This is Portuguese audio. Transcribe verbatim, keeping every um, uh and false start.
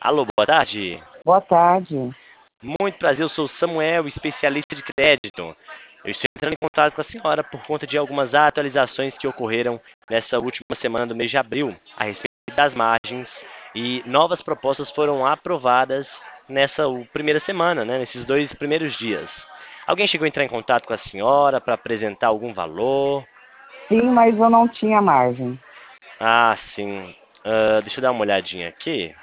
Alô, boa tarde. Boa tarde. Muito prazer, eu sou o Samuel, especialista de crédito. Eu estou entrando em contato com a senhora por conta de algumas atualizações que ocorreram nessa última semana do mês de abril, a respeito das margens, e novas propostas foram aprovadas nessa u- primeira semana, né, nesses dois primeiros dias. Alguém chegou a entrar em contato com a senhora para apresentar algum valor? Sim, mas eu não tinha margem. Ah, sim. Ah, deixa eu dar uma olhadinha aqui.